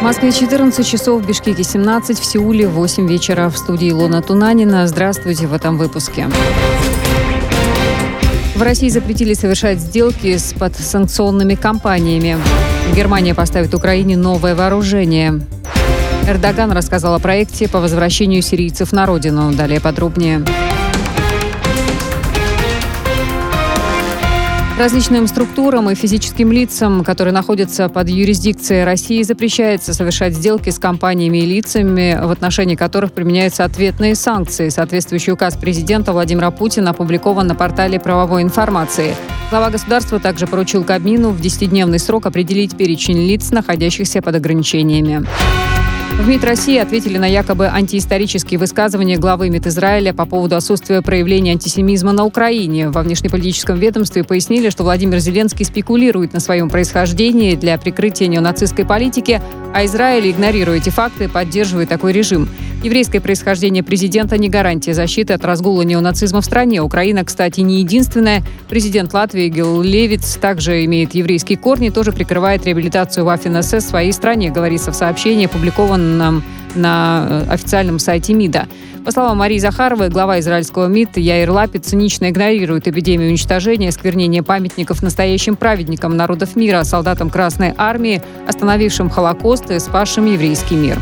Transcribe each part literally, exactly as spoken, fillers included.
В Москве четырнадцать часов, в Бишкеке семнадцать, в Сеуле восемь вечера. В студии Илона Тунанина. Здравствуйте в этом выпуске. В России запретили совершать сделки с подсанкционными компаниями. Германия поставит Украине новое вооружение. Эрдоган рассказал о проекте по возвращению сирийцев на родину. Далее подробнее. Различным структурам и физическим лицам, которые находятся под юрисдикцией России, запрещается совершать сделки с компаниями и лицами, в отношении которых применяются ответные санкции. Соответствующий указ президента Владимира Путина опубликован на портале правовой информации. Глава государства также поручил Кабмину в десятидневный срок определить перечень лиц, находящихся под ограничениями. В МИД России ответили на якобы антиисторические высказывания главы МИД Израиля по поводу отсутствия проявления антисемизма на Украине. Во внешнеполитическом ведомстве пояснили, что Владимир Зеленский спекулирует на своем происхождении для прикрытия неонацистской политики, а Израиль, игнорируя эти факты, поддерживает такой режим. Еврейское происхождение президента не гарантия защиты от разгула неонацизма в стране. Украина, кстати, не единственная. Президент Латвии Гил Левитс также имеет еврейские корни, тоже прикрывает реабилитацию Waffen-эс эс в своей стране, говорится в сообщении, опубликованном на официальном сайте МИДа. По словам Марии Захаровой, глава израильского МИД Яир Лапид цинично игнорирует эпидемию уничтожения, осквернения памятников настоящим праведникам народов мира, солдатам Красной Армии, остановившим Холокост и спасшим еврейский мир.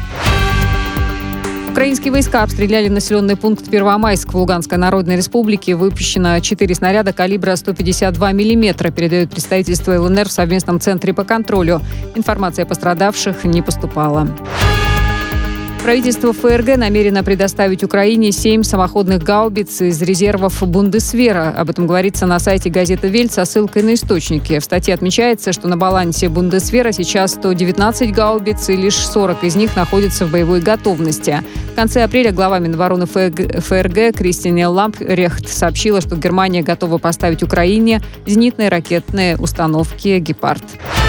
Украинские войска обстреляли населенный пункт Первомайск в Луганской Народной Республике. Выпущено четыре снаряда калибра сто пятьдесят два миллиметра, передает представительство эл эн эр в совместном центре по контролю. Информация о пострадавших не поступала. Правительство эф эр гэ намерено предоставить Украине семь самоходных гаубиц из резервов Бундесвера. Об этом говорится на сайте газеты «Вельт» со ссылкой на источники. В статье отмечается, что на балансе Бундесвера сейчас сто девятнадцать гаубиц, и лишь сорок из них находятся в боевой готовности. В конце апреля глава Минобороны эф эр гэ Кристине Лампрехт сообщила, что Германия готова поставить Украине зенитные ракетные установки «Гепард».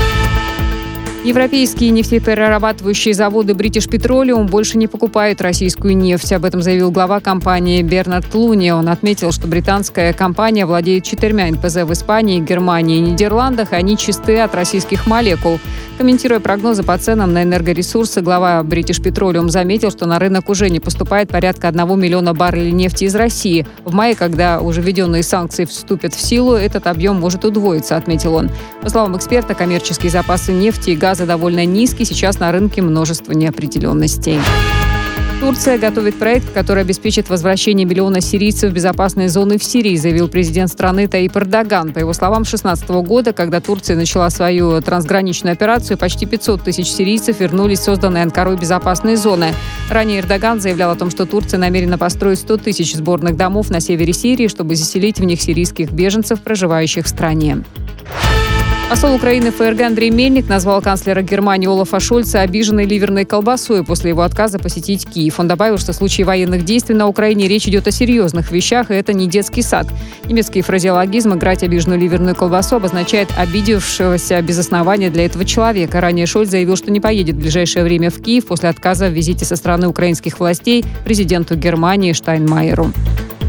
Европейские нефтеперерабатывающие заводы British Petroleum больше не покупают российскую нефть. Об этом заявил глава компании Бернард Луни. Он отметил, что британская компания владеет четырьмя эн пэ зэ в Испании, Германии и Нидерландах, и они чисты от российских молекул. Комментируя прогнозы по ценам на энергоресурсы, глава British Petroleum заметил, что на рынок уже не поступает порядка одного миллиона баррелей нефти из России. В мае, когда уже введенные санкции вступят в силу, этот объем может удвоиться, отметил он. По словам эксперта, коммерческие запасы нефти и газа довольно низкий, сейчас на рынке множество неопределенностей. Турция готовит проект, который обеспечит возвращение миллиона сирийцев в безопасные зоны в Сирии, заявил президент страны Таип Эрдоган. По его словам, с две тысячи шестнадцатого года, когда Турция начала свою трансграничную операцию, почти пятьсот тысяч сирийцев вернулись в созданные Анкарой безопасные зоны. Ранее Эрдоган заявлял о том, что Турция намерена построить сто тысяч сборных домов на севере Сирии, чтобы заселить в них сирийских беженцев, проживающих в стране. Посол Украины в эф эр гэ Андрей Мельник назвал канцлера Германии Олафа Шольца обиженной ливерной колбасой после его отказа посетить Киев. Он добавил, что в случае военных действий на Украине речь идет о серьезных вещах, и это не детский сад. Немецкий фразеологизм «играть обиженную ливерную колбасу» обозначает обидевшегося без основания для этого человека. Ранее Шольц заявил, что не поедет в ближайшее время в Киев после отказа в визите со стороны украинских властей президенту Германии Штайнмайеру.